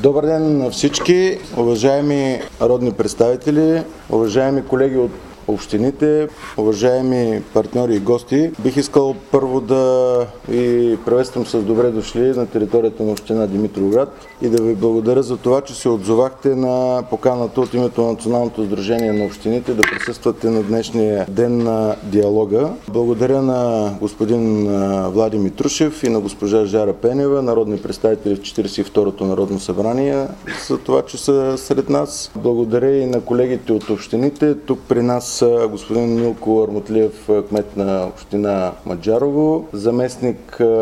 Добър ден на всички, уважаеми народни представители, уважаеми колеги от общините, уважаеми партньори и гости. Бих искал първо да ви приветствам с добре дошли на територията на община Димитровград и да ви благодаря за това, че се отзовахте на поканата от името на Националното сдружение на общините да присъствате на днешния ден на диалога. Благодаря на господин Влади Митрушев и на госпожа Жара Пенева, народни представители в 42-то Народно събрание, за това, че са сред нас. Благодаря и на колегите от общините. Тук при нас господин Милко Армутлиев, кмет на община Маджарово, заместник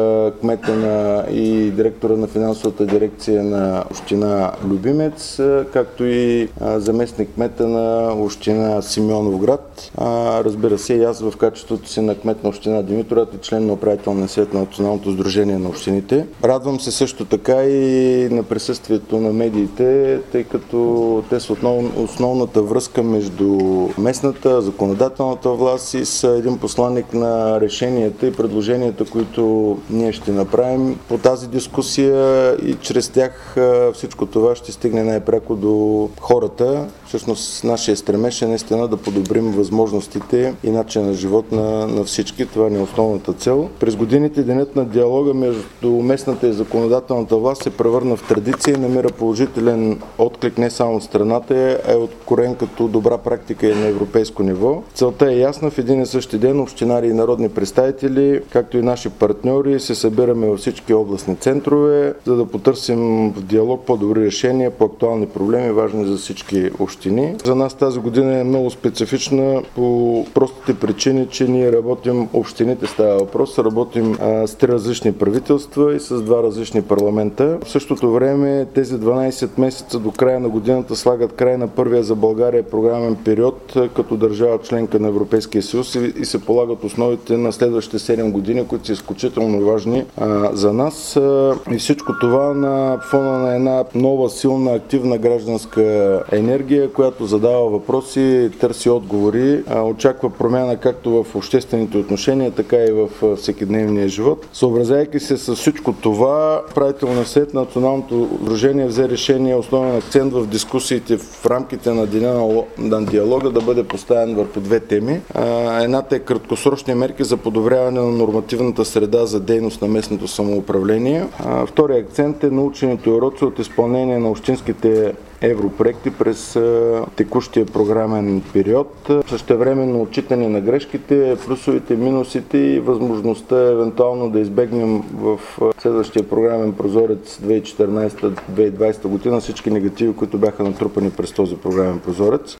кмета и директора на финансовата дирекция на община Любимец, както и заместник кмета на община Симеоновград. Разбира се, и аз в качеството си на кмет на община Димитровград и член на управителния съвет на Националното сдружение на общините. Радвам се също така и на присъствието на медиите, тъй като те са основната връзка между местната, законодателната власт и са един посланник на решенията и предложенията, които ние ще направим по тази дискусия и чрез тях всичко това ще стигне най-пряко до хората. Всъщност нашия стремеж е наистина да подобрим възможностите и начина на живот на всички. Това не е основната цел. През годините денят на диалога между местната и законодателната власт се превърна в традиция и намира положителен отклик не само от страната, а и откорен като добра практика и на европейско ниво. Целта е ясна. В един и същи ден общинари и народни представители, както и наши партньори, се събираме във всички областни центрове, за да потърсим в диалог по-добри решения по актуални проблеми, важни за всички общини. За нас тази година е много специфична по простите причини, че ние работим, общините става въпрос, работим с 3 различни правителства и с 2 различни парламента. В същото време тези 12 месеца до края на годината слагат край на първия за България програмен период като държава членка на Европейския съюз и се полагат основите на следващите 7 години, които са изключително важни за нас. И всичко това на фона на една нова, силна, активна гражданска енергия, която задава въпроси, търси отговори, очаква промяна както в обществените отношения, така и в всекидневния живот. Съобразявайки се с всичко това, управителният съвет на Националното сдружение взе решение основен акцент в дискусиите в рамките на деня на диалога да бъде поставен върху 2 теми. Едната е краткосрочни мерки за подобряване на нормативната среда за дейност на местното самоуправление. Вторият акцент е научените уроци от изпълнение на общинските европроекти през текущия програмен период. Същевременно отчитане на грешките, плюсовите, минусите и възможността евентуално да избегнем в следващия програмен прозорец 2014-2020 година всички негативи, които бяха натрупани през този програмен прозорец.